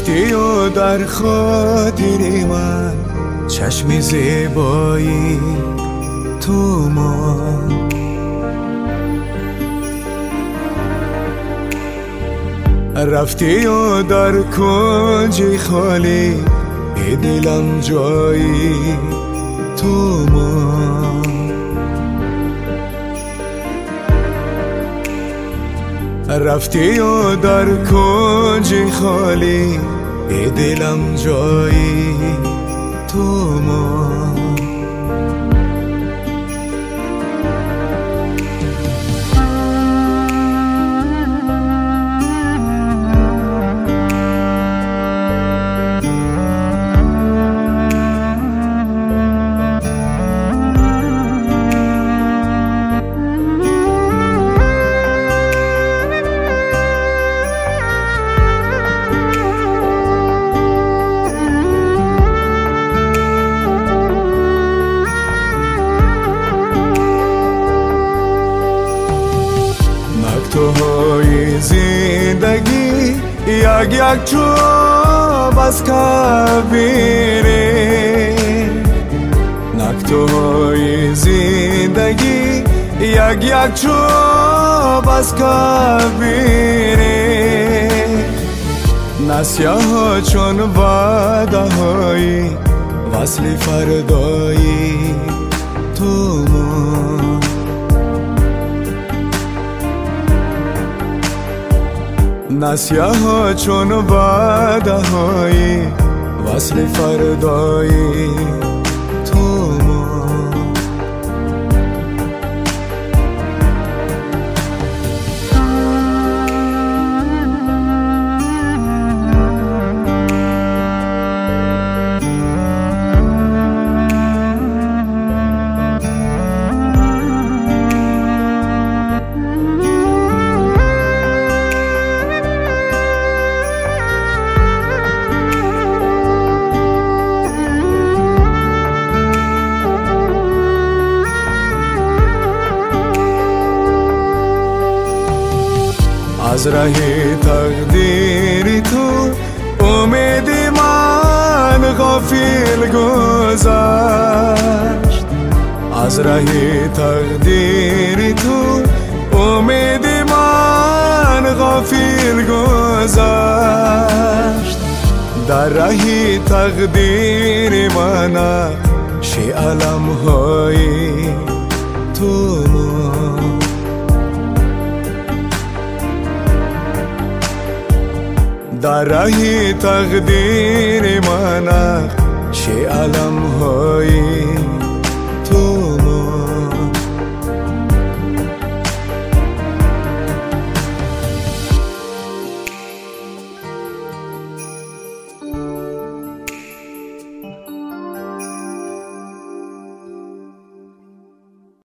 رفتی و در خاطر من چشم زیبایی تو ما رفتی و در کنج خالی دلم جایی تو ما رفتی و در کنج خالی دلم جایی تو ما توهای زندگی یک چوب از کبیره نکتوهای زندگی یک چوب از کبیره نسیه ها چون وعده های وصل فردایی تو ما نسیه ها چون وعده های وصل فردایی تو ما از ره تقدیر تو امید من غافل گذشت از ره تقدیر تو امید من غافل گذشت در ره تقدیر من علم های تو در ره تقدیر من علم های